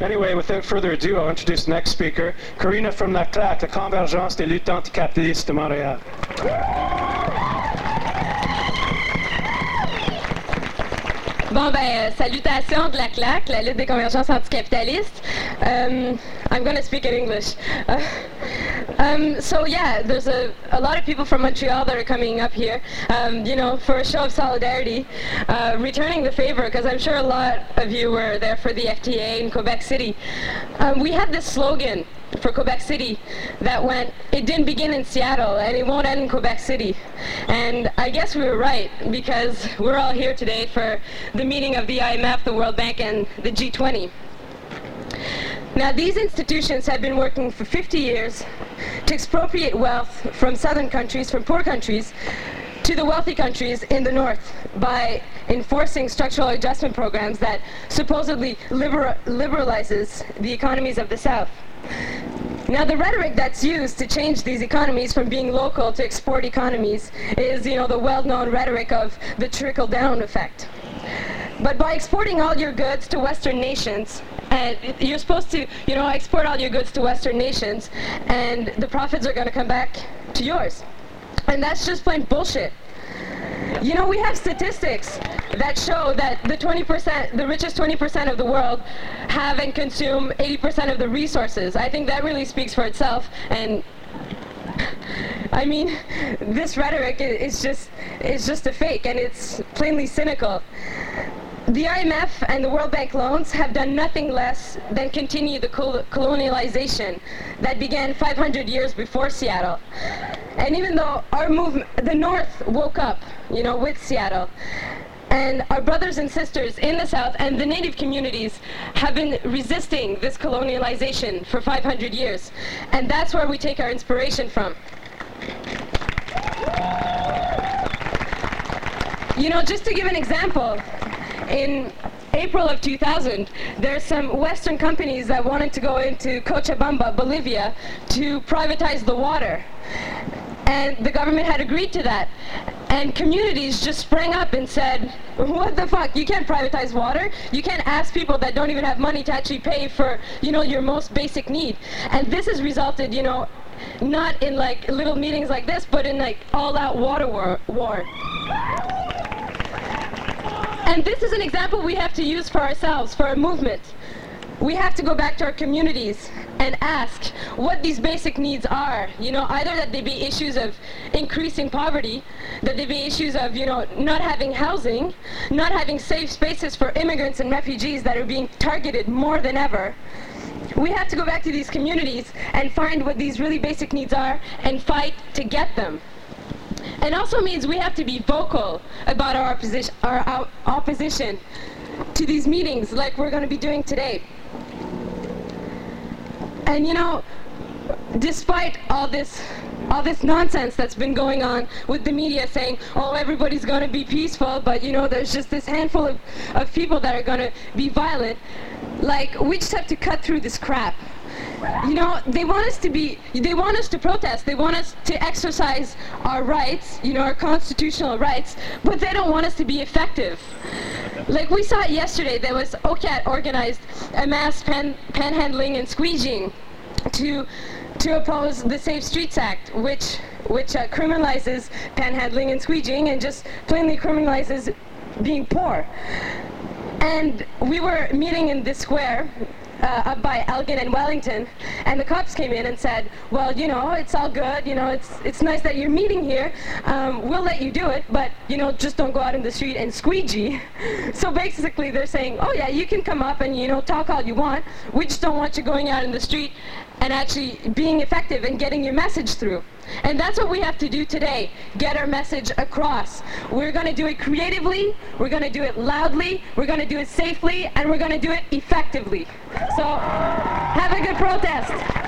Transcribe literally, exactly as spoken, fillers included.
Anyway, without further ado, I'll introduce the next speaker, Karina from la C L A C, la Convergence des luttes anticapitalistes de Montréal. Bon, ben, euh, salutations de la C L A C, la lutte des convergences anticapitalistes. Um, I'm going to speak in English. Uh, um, so, yeah, there's a, a lot of people from Montreal that are coming up here, um, you know, for a show of solidarity, uh, returning the favor, because I'm sure a lot of you were there for the F T A in Quebec City. Um, we had this slogan for Quebec City that went, it didn't begin in Seattle and it won't end in Quebec City. And I guess we were right, because we're all here today for the meeting of the I M F, the World Bank, and the G twenty. Now, these institutions have been working for fifty years to expropriate wealth from southern countries, from poor countries, to the wealthy countries in the north by enforcing structural adjustment programs that supposedly liber- liberalizes the economies of the south. Now, the rhetoric that's used to change these economies from being local to export economies is, you know, the well-known rhetoric of the trickle-down effect. But by exporting all your goods to Western nations, and you're supposed to, you know, export all your goods to Western nations, and the profits are going to come back to yours. And that's just plain bullshit. You know, we have statistics that show that the twenty percent, the richest twenty percent of the world have and consume eighty percent of the resources. I think that really speaks for itself. And I mean, this rhetoric is just, is just a fake, and it's plainly cynical. The I M F and the World Bank loans have done nothing less than continue the col- colonialization that began five hundred years before Seattle. And even though our movement, the North woke up, you know, with Seattle, and our brothers and sisters in the South and the Native communities have been resisting this colonialization for five hundred years. And that's where we take our inspiration from. You know, just to give an example, in April of two thousand, there's some Western companies that wanted to go into Cochabamba, Bolivia, to privatize the water. And the government had agreed to that. And communities just sprang up and said, what the fuck, you can't privatize water. You can't ask people that don't even have money to actually pay for, you know, your most basic need. And this has resulted, you know, not in like little meetings like this, but in like all-out water war. war. And this is an example we have to use for ourselves, for a movement. We have to go back to our communities and ask what these basic needs are. You know, either that they be issues of increasing poverty, that they be issues of, you know, not having housing, not having safe spaces for immigrants and refugees that are being targeted more than ever. We have to go back to these communities and find what these really basic needs are and fight to get them. It also means we have to be vocal about our opposition, our, our opposition to these meetings like we're going to be doing today. And you know, despite all this all this nonsense that's been going on with the media saying, oh, everybody's going to be peaceful, but you know, there's just this handful of, of people that are going to be violent, like, we just have to cut through this crap. You know, they want us to be, they want us to protest, they want us to exercise our rights, you know, our constitutional rights, but they don't want us to be effective. Like we saw it yesterday, there was O C A T organized a mass pan, panhandling and squeegeeing to to oppose the Safe Streets Act, which which uh, criminalizes panhandling and squeegeeing and just plainly criminalizes being poor. And we were meeting in this square Uh, up by Elgin and Wellington, and the cops came in and said, well, you know, it's all good, you know, it's it's nice that you're meeting here, um, we'll let you do it, but, you know, just don't go out in the street and squeegee. So basically they're saying, oh yeah, you can come up and, you know, talk all you want, we just don't want you going out in the street and actually being effective and getting your message through. And that's what we have to do today, get our message across. We're going to do it creatively, we're going to do it loudly, we're going to do it safely, and we're going to do it effectively. So, have a good protest.